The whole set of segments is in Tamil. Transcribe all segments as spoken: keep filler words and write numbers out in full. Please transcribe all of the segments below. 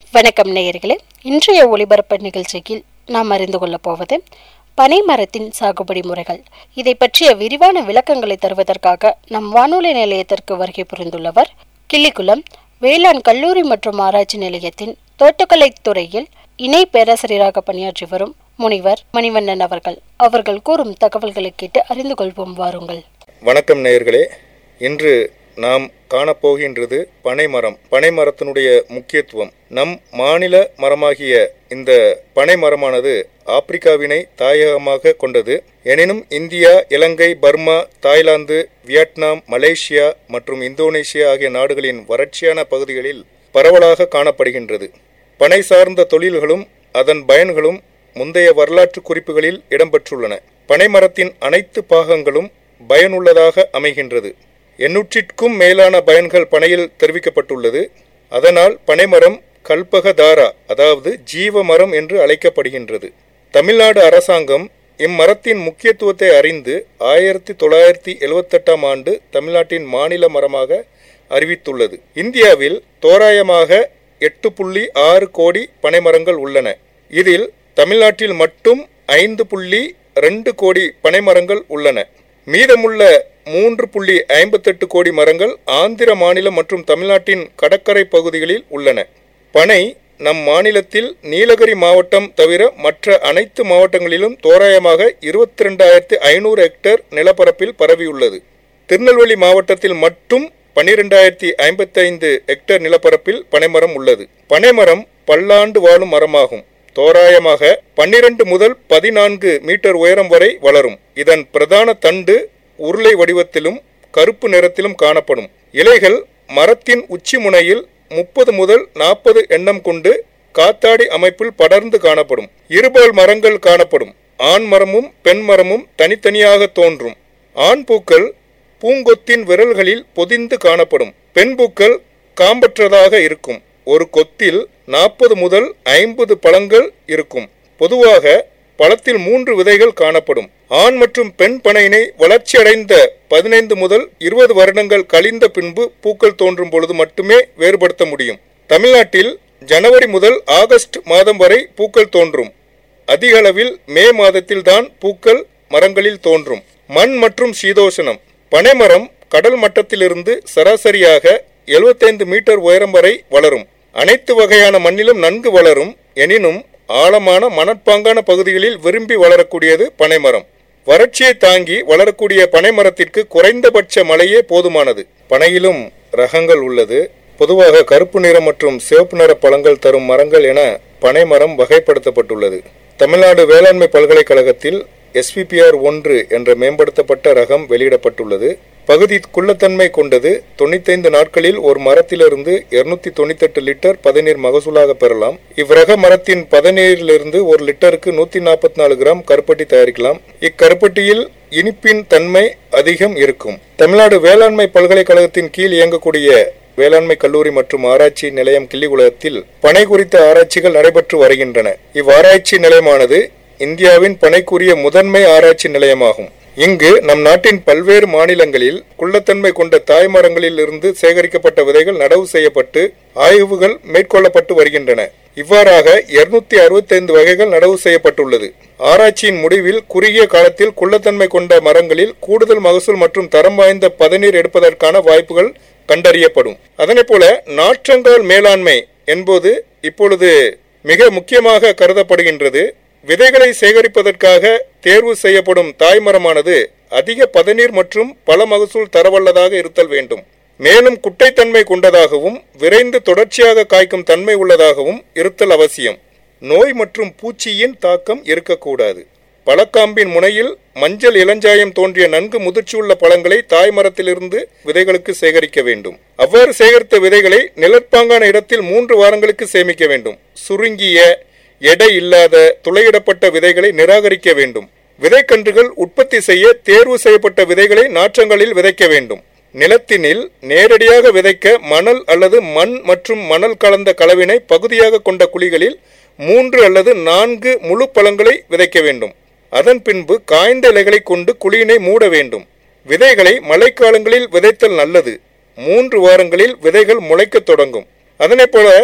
வணக்கம் நேயர்களே, இன்றைய ஒளிபரப்பு நிகழ்ச்சியில் நாம் அறிந்து கொள்ளப் போவது பனை மரத்தின் சாகுபடி முறைகள். இதை பற்றிய விரிவான விளக்கங்களை தருவதற்காக நம் வானொலி நிலையத்திற்கு வருகை புரிந்துள்ளவர் கிள்ளிக்குளம் வேளாண் கல்லூரி மற்றும் ஆராய்ச்சி நிலையத்தின் தோட்டக்கலை துறையில் இணை பேராசிரியராக பணியாற்றி வரும் முனிவர் மணிவண்ணன் அவர்கள். அவர்கள் கூறும் தகவல்களை கேட்டு அறிந்து கொள்வோம். வாருங்கள். வணக்கம் நேயர்களே, இன்று நாம் காணப்போகின்றது பனைமரம். பனைமரத்தினுடைய முக்கியத்துவம். நம் மாநில மரமாகிய இந்த பனைமரமானது ஆப்பிரிக்காவினை தாயகமாக கொண்டது. எனினும் India, Ilankai, Burma, Thailand, Vietnam, Malaysia மற்றும் இந்தோனேசியா ஆகிய நாடுகளின் வறட்சியான பகுதிகளில் பரவலாக காணப்படுகின்றது. பனை சார்ந்த தொழில்களும் அதன் பயன்களும் முந்தைய வரலாற்று குறிப்புகளில் இடம்பெற்றுள்ளன. பனைமரத்தின் அனைத்து பாகங்களும் பயனுள்ளதாக அமைகின்றது. எண்ணூற்றிற்கும் மேலான பயன்கள் பனையில் தெரிவிக்கப்பட்டுள்ளது. அதனால் பனைமரம் கல்பகதாரா, அதாவது ஜீவ மரம் என்று அழைக்கப்படுகின்றது. தமிழ்நாடு அரசாங்கம் இம்மரத்தின் முக்கியத்துவத்தை அறிந்து ஆயிரத்தி தொள்ளாயிரத்தி எழுபத்தி எட்டாம் ஆண்டு தமிழ்நாட்டின் மாநில மரமாக அறிவித்துள்ளது. இந்தியாவில் தோராயமாக எட்டு புள்ளி ஆறு கோடி பனைமரங்கள் உள்ளன. இதில் தமிழ்நாட்டில் மட்டும் ஐந்து புள்ளி ரெண்டு கோடி பனைமரங்கள் உள்ளன. மீதமுள்ள மூன்று புள்ளி ஐம்பத்தி எட்டு கோடி மரங்கள் ஆந்திர மாநிலம் மற்றும் தமிழ்நாட்டின் கடற்கரை பகுதிகளில் உள்ளன. பனை நம் மாநிலத்தில் நீலகிரி மாவட்டம் தவிர மற்ற அனைத்து மாவட்டங்களிலும் தோராயமாக இருபத்தி ரெண்டாயிரத்தி ஐநூறு ஹெக்டேர் நிலப்பரப்பில் பரவியுள்ளது. திருநெல்வேலி மாவட்டத்தில் மட்டும் பன்னிரெண்டாயிரத்தி ஐம்பத்தி ஐந்து ஹெக்டேர் நிலப்பரப்பில் பனைமரம் உள்ளது. பனைமரம் பல்லாண்டு வாழும் மரமாகும். தோராயமாக பன்னிரண்டு முதல் பதினான்கு மீட்டர் உயரம் வரை வளரும். இதன் பிரதான தண்டு உருளை வடிவத்திலும் கருப்பு நிறத்திலும் காணப்படும். இலைகள் மரத்தின் உச்சி முனையில் முப்பது முதல் நாற்பது எண்ணம் கொண்டு காத்தாடி அமைப்பில் படர்ந்து காணப்படும். இருபால் மரங்கள் காணப்படும். ஆண் மரமும் பெண் மரமும் தனித்தனியாக தோன்றும். ஆண் பூக்கள் பூங்கொத்தின் விரல்களில் பொதிந்து காணப்படும். பெண் பூக்கள் காம்பற்றதாக இருக்கும். ஒரு கொத்தில் நாற்பது முதல் ஐம்பது பழங்கள் இருக்கும். பொதுவாக பழத்தில் மூன்று விதைகள் காணப்படும். ஆண் மற்றும் பெண் பனையினை வளர்ச்சியடைந்த பதினைந்து முதல் இருபது வருடங்கள் கழிந்த பின்பு பூக்கள் தோன்றும் பொழுது மட்டுமே வேறுபடுத்த முடியும். தமிழ்நாட்டில் ஜனவரி முதல் ஆகஸ்ட் மாதம் வரை பூக்கள் தோன்றும். அதிக அளவில் மே மாதத்தில் தான் பூக்கள் மரங்களில் தோன்றும். மண் மற்றும் சீதோஷணம். பனைமரம் கடல் மட்டத்திலிருந்து சராசரியாக எழுபத்தைந்து மீட்டர் உயரம் வரை வளரும். அனைத்து வகையான மண்ணிலும் நன்கு வளரும். எனினும் ஆழமான மணற்பாங்கான பகுதிகளில் விரும்பி வளரக்கூடியது பனைமரம். வறட்சியை தாங்கி வளரக்கூடிய பனைமரத்திற்கு குறைந்தபட்ச மழையே போதுமானது. பனையிலும் ரகங்கள் உள்ளது. பொதுவாக கருப்பு நிறம் மற்றும் சிவப்பு நிற பழங்கள் தரும் மரங்கள் என பனைமரம் வகைப்படுத்தப்பட்டுள்ளது. தமிழ்நாடு வேளாண்மை பல்கலைக்கழகத்தில் எஸ் வி பி ஆர் ஒன்று என்ற மேம்படுத்தப்பட்ட ரகம் வெளியிடப்பட்டுள்ளது. பகுதி குள்ளத்தன்மை கொண்டது. தொண்ணூத்தைந்து நாட்களில் ஒரு மரத்திலிருந்து இருநூத்தி தொண்ணூத்தி எட்டு லிட்டர் பதநீர் மகசூலாக பெறலாம். இவ்ரக மரத்தின் பதநீரிலிருந்து ஒரு லிட்டருக்கு நூத்தி நாற்பத்தி நாலு கிராம் கருப்பட்டி தயாரிக்கலாம். இக்கருப்பட்டியில் இனிப்பின் தன்மை அதிகம் இருக்கும். தமிழ்நாடு வேளாண்மை பல்கலைக்கழகத்தின் கீழ் இயங்கக்கூடிய வேளாண்மை கல்லூரி மற்றும் ஆராய்ச்சி நிலையம் கிள்ளிக்குளத்தில் பனை குறித்த ஆராய்ச்சிகள் நடைபெற்று வருகின்றன. இவ்வாராய்ச்சி நிலையமானது இந்தியாவின் பனைக்குரிய முதன்மை ஆராய்ச்சி நிலையமாகும். இங்கு நம் நாட்டின் பல்வேறு மாநிலங்களில் குள்ளத்தன்மை கொண்ட தாய்மரங்களில் இருந்து சேகரிக்கப்பட்ட விதைகள் நடவு செய்யப்பட்டு ஆய்வுகள் மேற்கொள்ளப்பட்டு வருகின்றன. இவ்வாறாக இருநூத்தி அறுபத்தி ஐந்து வகைகள் நடவு செய்யப்பட்டுள்ளது. ஆராய்ச்சியின் முடிவில் குறுகிய காலத்தில் குள்ளத்தன்மை கொண்ட மரங்களில் கூடுதல் மகசூல் மற்றும் தரம் வாய்ந்த பதநீர் எடுப்பதற்கான வாய்ப்புகள் கண்டறியப்படும். அதனை போல நாற்றங்கால் மேலாண்மை என்பது இப்பொழுது மிக முக்கியமாக கருதப்படுகின்றது. விதைகளை சேகரிப்பதற்காக தேர்வு செய்யப்படும் தாய்மரமானது அதிக பதநீர் மற்றும் பல மகசூல் தரவல்லதாக இருத்தல் வேண்டும். மேலும் குட்டைத்தன்மை கொண்டதாகவும் விரைந்து தொடர்ச்சியாக காய்க்கும் தன்மை உள்ளதாகவும் இருத்தல் அவசியம். நோய் மற்றும் பூச்சியின் தாக்கம் இருக்கக்கூடாது. பழக்காம்பின் முனையில் மஞ்சள் இளஞ்சாயம் தோன்றிய நன்கு முதிர்ச்சியுள்ள பழங்களை தாய்மரத்திலிருந்து விதைகளுக்கு சேகரிக்க வேண்டும். அவ்வாறு சேகரித்த விதைகளை நிழற்பாங்கான இடத்தில் மூன்று வாரங்களுக்கு சேமிக்க வேண்டும். சுருங்கிய எடை இல்லாத துளையிடப்பட்ட விதைகளை நிராகரிக்க வேண்டும். விதைக்கன்றுகள் உற்பத்தி செய்ய தேர்வு செய்யப்பட்ட விதைகளை நாற்றங்களில் விதைக்க வேண்டும். நிலத்தினில் நேரடியாக விதைக்க மணல் அல்லது மண் மற்றும் மணல் கலந்த கலவினை பகுதியாக கொண்ட குழிகளில் மூன்று அல்லது நான்கு முழு பழங்களை விதைக்க வேண்டும். அதன் பின்பு காய்ந்த இலைகளை கொண்டு குழியினை மூட வேண்டும். விதைகளை மழைக்காலங்களில் விதைத்தல் நல்லது. மூன்று வாரங்களில் விதைகள் முளைக்க தொடங்கும். அதனை போல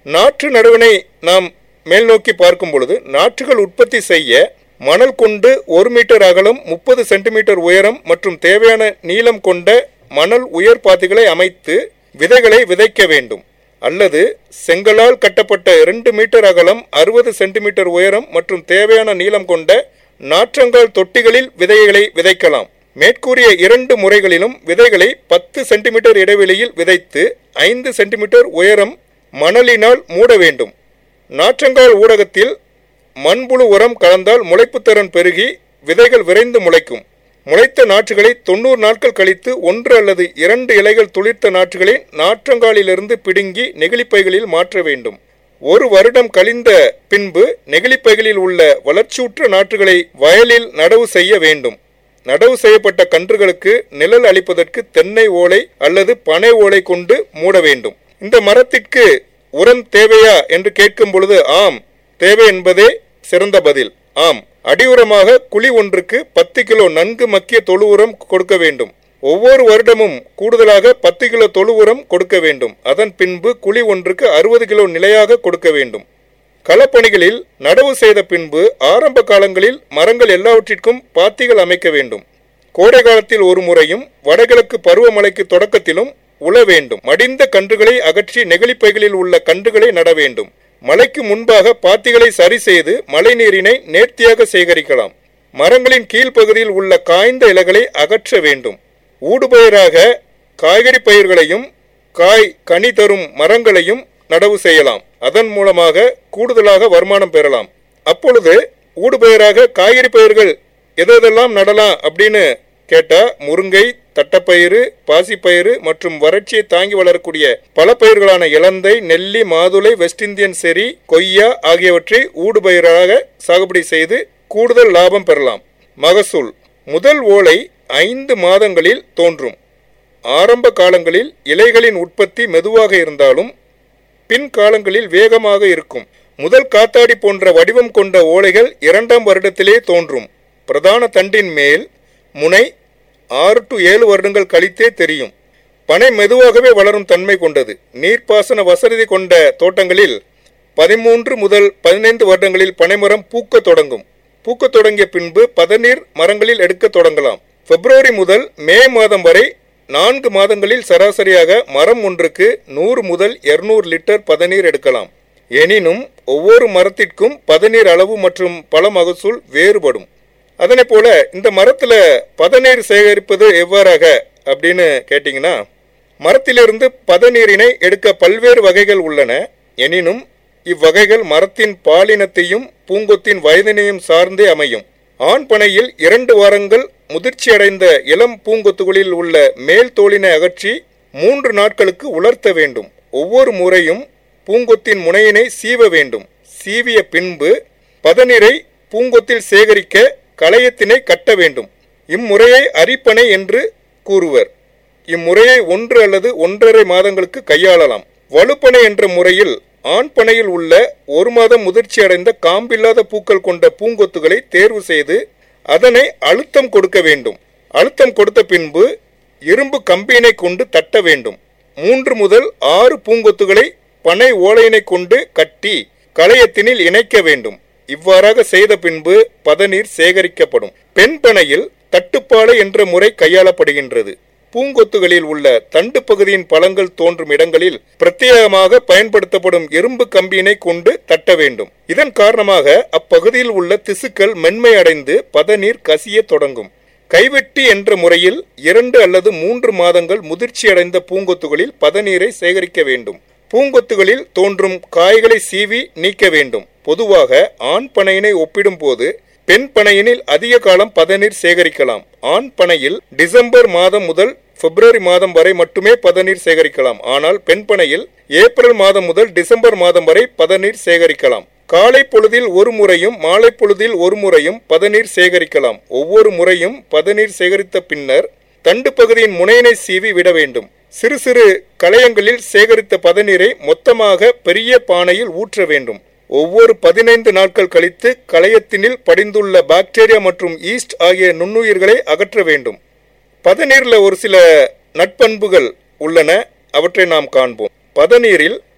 நாற்று நடவினை நாம் மேல் நோக்கி பார்க்கும் பொழுது நாற்றுகள் உற்பத்தி செய்ய மணல் கொண்டு ஒரு மீட்டர் அகலம், முப்பது சென்டிமீட்டர் உயரம் மற்றும் தேவையான நீளம் கொண்ட மணல் உயர் பாத்திகளை அமைத்து விதைகளை விதைக்க வேண்டும். அல்லது செங்கலால் கட்டப்பட்ட இரண்டு மீட்டர் அகலம், அறுபது சென்டிமீட்டர் உயரம் மற்றும் தேவையான நீளம் கொண்ட நாற்றங்கால் தொட்டிகளில் விதைகளை விதைக்கலாம். மேற்கூறிய இரண்டு முறைகளிலும் விதைகளை பத்து சென்டிமீட்டர் இடைவெளியில் விதைத்து ஐந்து சென்டிமீட்டர் உயரம் மணலினால் மூட வேண்டும். நாற்றங்கால் ஊடகத்தில் மண்புழு உரம் கலந்தால் முளைப்புத்திறன் பெருகி விதைகள் விரைந்து முளைக்கும். முளைத்த நாற்றுகளை தொண்ணூறு நாட்கள் கழித்து ஒன்று அல்லது இரண்டு இலைகள் துளிர்த்த நாற்றுகளை நாற்றங்காலிலிருந்து பிடுங்கி நெகிழிப்பைகளில் மாற்ற வேண்டும். ஒரு வருடம் கழிந்த பின்பு நெகிழிப்பைகளில் உள்ள வளர்ச்சியுற்ற நாற்றுகளை வயலில் நடவு செய்ய வேண்டும். நடவு செய்யப்பட்ட கன்றுகளுக்கு நிழல் அளிப்பதற்கு தென்னை ஓலை அல்லது பனை ஓலை கொண்டு மூட வேண்டும். இந்த மரத்திற்கு உரம் தேவையா என்று கேட்கும் பொழுது ஆம் தேவை என்பதே சிறந்த பதில். ஆம், அடியுரமாக குழி ஒன்றுக்கு பத்து கிலோ நன்கு மக்கிய தொழு உரம் கொடுக்க வேண்டும். ஒவ்வொரு வருடமும் கூடுதலாக பத்து கிலோ தொழு உரம் கொடுக்க வேண்டும். அதன் பின்பு குழி ஒன்றுக்கு அறுபது கிலோ நிலையாக கொடுக்க வேண்டும். களப்பணிகளில் நடவு செய்த பின்பு ஆரம்ப காலங்களில் மரங்கள் எல்லாவற்றிற்கும் பாத்திகள் அமைக்க வேண்டும். கோடை காலத்தில் ஒரு முறையும் வடகிழக்கு பருவமழைக்கு தொடக்கத்திலும் உழ வேண்டும். மடிந்த கன்றுகளை அகற்றி நெகிழிப்பைகளில் உள்ள கன்றுகளை நட வேண்டும். மழைக்கு முன்பாக பாத்திகளை சரி செய்து மழை நீரினை நேர்த்தியாக சேகரிக்கலாம். மரங்களின் கீழ்ப்பகுதியில் உள்ள காய்ந்த இலைகளை அகற்ற வேண்டும். ஊடுபயிராக காய்கறி பயிர்களையும் காய் கனி தரும் மரங்களையும் நடவு செய்யலாம். அதன் மூலமாக கூடுதலாக வருமானம் பெறலாம். அப்பொழுது ஊடுபயிராக காய்கறி பயிர்கள் எதெல்லாம் நடலாம் அப்படின்னு கேட்டா முருங்கை, தட்டப்பயிறு, பாசிப்பயிறு மற்றும் வறட்சியை தாங்கி வளரக்கூடிய பல பயிர்களான இலந்தை, நெல்லி, மாதுளை, வெஸ்ட் இந்தியன் செரி, கொய்யா ஆகியவற்றை ஊடுபயிராக சாகுபடி செய்து கூடுதல் லாபம் பெறலாம். மகசூல் முதல் ஓலை ஐந்து மாதங்களில் தோன்றும். ஆரம்ப காலங்களில் இலைகளின் உற்பத்தி மெதுவாக இருந்தாலும் பின் காலங்களில் வேகமாக இருக்கும். முதல் காத்தாடி போன்ற வடிவம் கொண்ட ஓலைகள் இரண்டாம் வருடத்திலே தோன்றும். பிரதான தண்டின் மேல் முனை ஆறு டு ஏழு வருடங்கள் கழித்தே தெரியும். பனை மெதுவாகவே வளரும் தன்மை கொண்டது. நீர்ப்பாசன வசதி கொண்ட தோட்டங்களில் பதிமூன்று முதல் பதினைந்து வருடங்களில் பனைமரம் பூக்க தொடங்கும். பூக்க தொடங்கிய பின்பு பதநீர் மரங்களில் எடுக்க தொடங்கலாம். பிப்ரவரி முதல் மே மாதம் வரை நான்கு மாதங்களில் சராசரியாக மரம் ஒன்றுக்கு நூறு முதல் இருநூறு லிட்டர் பதநீர் எடுக்கலாம். எனினும் ஒவ்வொரு மரத்திற்கும் பதநீர் அளவு மற்றும் பல மகசூல் வேறுபடும். அதனை போல இந்த மரத்துல பதநீர் சேகரிப்பது எவ்வாறாக அப்படின்னு கேட்டீங்கன்னா, மரத்திலிருந்து பதநீரினை எடுக்க பல்வேறு வகைகள் உள்ளன. எனினும் இவ்வகைகள் மரத்தின் பாலினத்தையும் பூங்கொத்தின் வயதினையும் சார்ந்தே அமையும். ஆண் பனையில் இரண்டு வாரங்கள் முதிர்ச்சியடைந்த இளம் பூங்கொத்துகளில் உள்ள மேல் தோலினை அகற்றி மூன்று நாட்களுக்கு உலர்த்த வேண்டும். ஒவ்வொரு முறையும் பூங்கொத்தின் முனையினை சீவ வேண்டும். சீவிய பின்பு பதநீரை பூங்கொத்தில் சேகரிக்க களையத்தினை கட்ட வேண்டும். இம்முறையை அரிப்பனை என்று கூறுவர். இம்முறையை ஒன்று அல்லது ஒன்றரை மாதங்களுக்கு கையாளலாம். வலுப்பனை என்ற முறையில் ஆண் பனையில் உள்ள ஒரு மாதம் முதிர்ச்சி அடைந்த காம்பில்லாத பூக்கள் கொண்ட பூங்கொத்துகளை தேர்வு செய்து அதனை அழுத்தம் கொடுக்க வேண்டும். அழுத்தம் கொடுத்த பின்பு இரும்பு கம்பியினை கொண்டு தட்ட வேண்டும். மூன்று முதல் ஆறு பூங்கொத்துகளை பனை ஓலையினை கொண்டு கட்டி களையத்தினில் இணைக்க வேண்டும். இவ்வாறாக செய்த பின்பு பதநீர் சேகரிக்கப்படும். பெண் பனையில் தட்டுப்பாலை என்ற முறை கையாளப்படுகின்றது. பூங்கொத்துகளில் உள்ள தண்டு பகுதியின் பழங்கள் தோன்றும் இடங்களில் பிரத்யேகமாக பயன்படுத்தப்படும் இரும்பு கம்பியினை கொண்டு தட்ட வேண்டும். இதன் காரணமாக அப்பகுதியில் உள்ள திசுக்கள் மென்மை அடைந்து பதநீர் கசிய தொடங்கும். கைவெட்டி என்ற முறையில் இரண்டு அல்லது மூன்று மாதங்கள் முதிர்ச்சி அடைந்த பூங்கொத்துகளில் பதநீரை சேகரிக்க வேண்டும். பூங்கொத்துகளில் தோன்றும் காய்களை சீவி நீக்க வேண்டும். பொதுவாக ஆண் பனையினை ஒப்பிடும் போது பெண் பனையினில் அதிக காலம் பதநீர் சேகரிக்கலாம். ஆண் பனையில் டிசம்பர் மாதம் முதல் பிப்ரவரி மாதம் வரை மட்டுமே பதநீர் சேகரிக்கலாம். ஆனால் பெண் பனையில் ஏப்ரல் மாதம் முதல் டிசம்பர் மாதம் வரை பதநீர் சேகரிக்கலாம். காலை பொழுதில் ஒரு முறையும் மாலை பொழுதில் ஒரு முறையும் பதநீர் சேகரிக்கலாம். ஒவ்வொரு முறையும் பதநீர் சேகரித்த பின்னர் தண்டு பகுதியின் முனையினை சீவி விட வேண்டும். சிறு சிறு களையங்களில் சேகரித்த பதநீரை மொத்தமாக பெரிய பானையில் ஊற்ற வேண்டும். ஒவ்வொரு பதினைந்து நாட்கள் கழித்து களையத்தினில் படிந்துள்ள பாக்டீரியா மற்றும் ஈஸ்ட் ஆகிய நுண்ணுயிர்களை அகற்ற வேண்டும். பதநீரில் ஒரு சில நட்பண்புகள் உள்ளன, அவற்றை நாம் காண்போம். பதநீரில்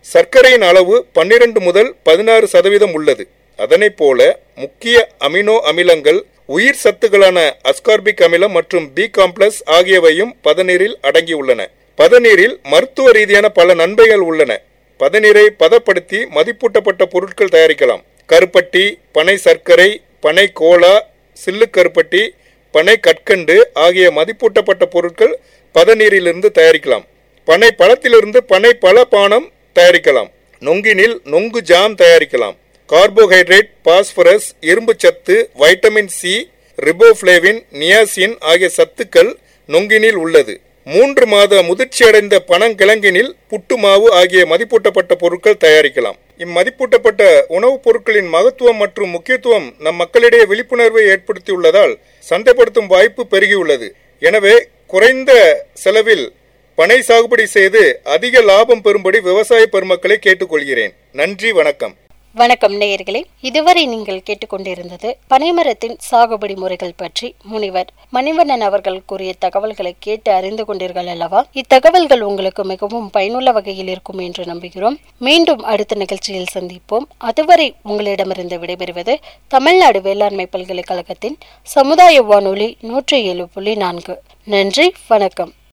சர்க்கரையின் அளவு பன்னிரண்டு முதல் பதினாறு சதவீதம் உள்ளது. அதனை போல முக்கிய அமினோ அமிலங்கள், உயிர் சத்துக்களான அஸ்கார்பிக் அமிலம் மற்றும் பி காம்ப்ளெக்ஸ் ஆகியவையும் பதநீரில் அடங்கியுள்ளன. பதநீரில் மருத்துவ ரீதியான பல நன்மைகள் உள்ளன. பதநீரை பதப்படுத்தி மதிப்பூட்டப்பட்ட பொருட்கள் தயாரிக்கலாம். கருப்பட்டி, பனை சர்க்கரை, பனை கோலா, சில்லு கருப்பட்டி, பனை கற்கண்டு ஆகிய மதிப்பூட்டப்பட்ட பொருட்கள் பதநீரிலிருந்து தயாரிக்கலாம். பனை பழத்திலிருந்து பனை பழ பானம் தயாரிக்கலாம். நொங்கினில் நொங்கு ஜாம் தயாரிக்கலாம். கார்போஹைட்ரேட், பாஸ்பரஸ், இரும்பு சத்து, வைட்டமின் சி, ரிபோஃப்ளேவின், நியாசின் ஆகிய சத்துக்கள் நொங்கினில் உள்ளது. மூன்று மாத முதிர்ச்சியடைந்த பனங்கிழங்கினில் புட்டு மாவு ஆகிய மதிப்பூட்டப்பட்ட பொருட்கள் தயாரிக்கலாம். இம்மதிப்பூட்டப்பட்ட உணவுப் பொருட்களின் மகத்துவம் மற்றும் முக்கியத்துவம் நம் மக்களிடையே விழிப்புணர்வை ஏற்படுத்தியுள்ளதால் சந்தைப்படுத்தும் வாய்ப்பு பெருகியுள்ளது. எனவே குறைந்த செலவில் பனை சாகுபடி செய்து அதிக லாபம் பெறும்படி விவசாய பெருமக்களை கேட்டுக்கொள்கிறேன். நன்றி, வணக்கம். வணக்கம் நேயர்களே, இதுவரை நீங்கள் கேட்டுக்கொண்டிருந்தது பனைமரத்தின் சாகுபடி முறைகள் பற்றி முனிவர் மணிவண்ணன் அவர்கள் கூறிய தகவல்களை கேட்டு அறிந்து கொண்டீர்கள் அல்லவா? இத்தகவல்கள் உங்களுக்கு மிகவும் பயனுள்ள வகையில் இருக்கும் என்று நம்புகிறோம். மீண்டும் அடுத்த நிகழ்ச்சியில் சந்திப்போம். அதுவரை உங்களிடமிருந்து விடைபெறுவது தமிழ்நாடு வேளாண்மை பல்கலைக்கழகத்தின் சமுதாய வானொலி நூற்றி ஏழு புள்ளி நான்கு. நன்றி, வணக்கம்.